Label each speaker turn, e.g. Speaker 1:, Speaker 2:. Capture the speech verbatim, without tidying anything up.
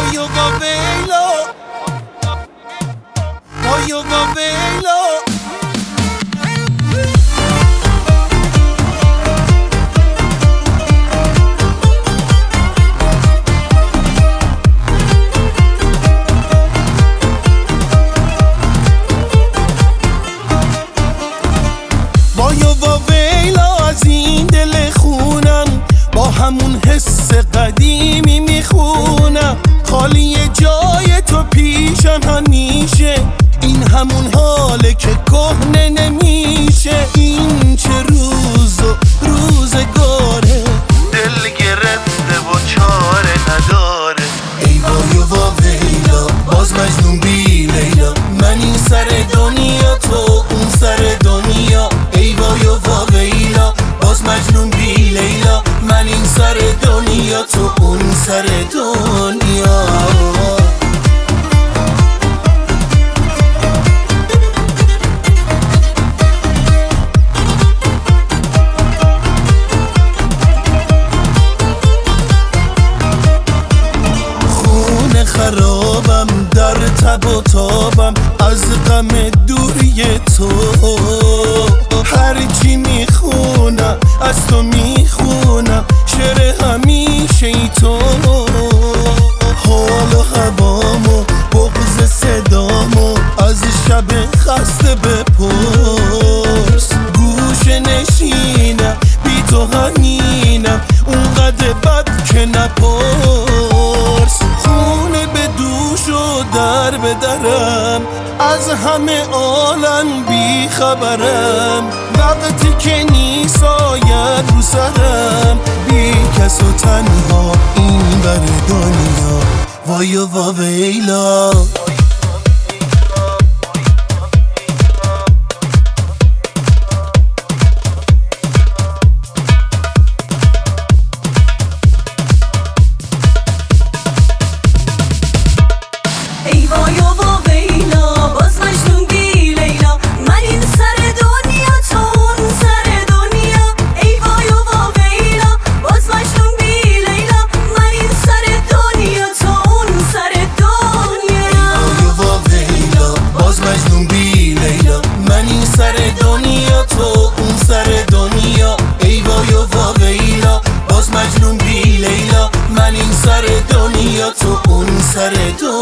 Speaker 1: وای و ویلا وای و ویلا وای و ویلا از این دل خونم با همون حس قدیمی میخونم خالی جای تو پیشم همیشه این همون حاله که کهنه نمیشه این چه روز و روزگاره دل گرفته و چاره نداره ای وای و ویلا باز مجنون بی لیلا من این سر دنیا تو اون سر دنیا ای وای و ویلا باز مجنون بی لیلا من این سر دنیا تو اون سر دنیا خونه خرابم در تب و تابم از غم دوری تو هرچی میخونم از تو میخونم شعر همیشه ای تو حال و هوامو بغض صدامو از شب خسته بپرس گوشه نشینم بی تو همینم اونقدر بد که نپرس خونه به دوش و در به درم از همه عالم بی خبرم وقتی که نیست آید رو سرم بی کس و تنها این بر دنیا وای و ویلا سر دنیا تو اون سر دنیا ای وای و ویلا باز مجنون بی لیلا من این سر دنیا تو اون سر دنیا